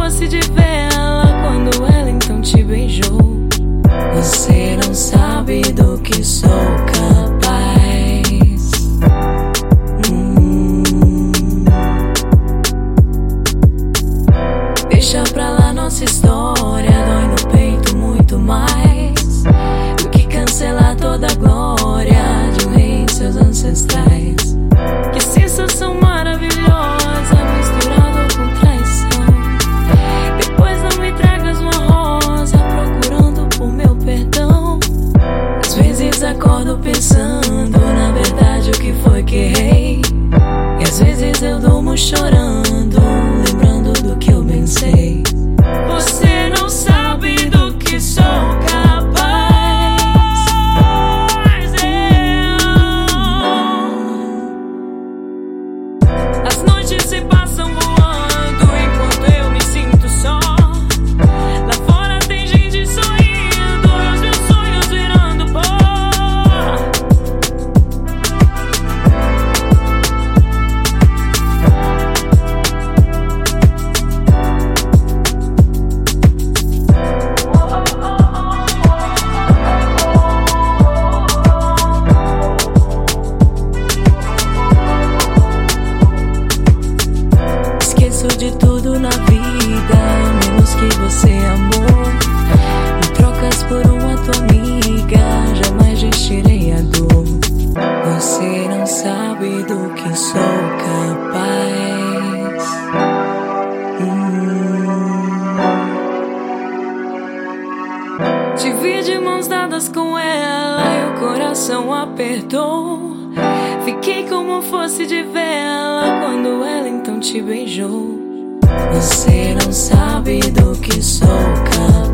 fosse de vela quando ela então te beijou. Você não sabe do que sou capaz. Deixa pra lá nossa história, dói no peito muito mais do que cancelar toda a glória de um rei e seus ancestrais. Que sensação maravilhosa misturada com traição. Depois não me tragas uma rosa procurando por meu perdão. Às vezes acordo pensando na verdade o que foi que errei, e às vezes eu durmo chorando, lembrando do que eu pensei. Você não sabe do que sou capaz. As noites se passam voando enquanto eu me sinto só. Lá fora tem gente sorrindo, os meus sonhos virando pó. Esqueço de tudo na vida, menos que você amou. Me trocas por uma tua amiga, jamais gestirei a dor. Você não sabe do que sou capaz. Te vi de mãos dadas com ela e o coração apertou. Fiquei como fosse de vela quando ela então te beijou. Você não sabe do que sou capaz.